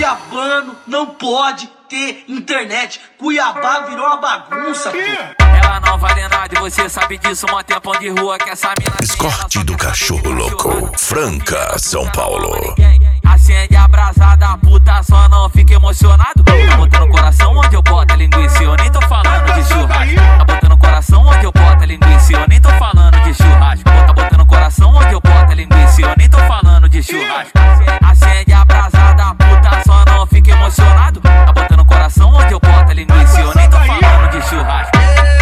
Cuiabano não pode ter internet. Cuiabá virou uma bagunça, pô. Ela não vale nada e você sabe disso. Mó tempão de rua que essa mina tem. Escorte do Cachorro Louco, Franca, São Paulo. Acende a brasa da puta, só não fica emocionado. Tá botando coração onde eu boto a linguiça, eu nem tô falando de churrasco. Tá botando coração onde eu boto a linguiça, eu nem tô falando de churrasco. Tá botando coração onde eu boto a linguiça, eu nem tô falando de churrasco. Acende a brasa da puta, só não fica emocionado. Tá botando coração onde eu boto a linguiça, eu nem tô falando de churrasco.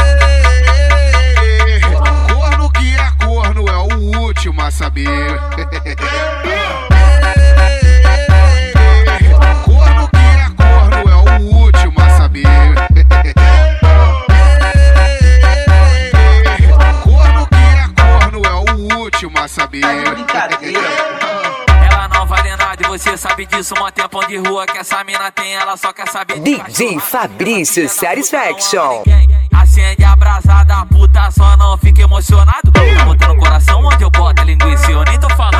Corno que é corno é o último a saber. Corno que é corno é o último a saber. Corno que é corno é o último a saber. É brincadeira, Ela não vale nada e você sabe disso. Mó tempão de rua que essa mina tem, ela só quer saber de DJ Fabrício Satisfaction. Acende a brasa da puta, só não fica emocionado. Tá botando coração onde eu boto a linguiça, eu nem tô falando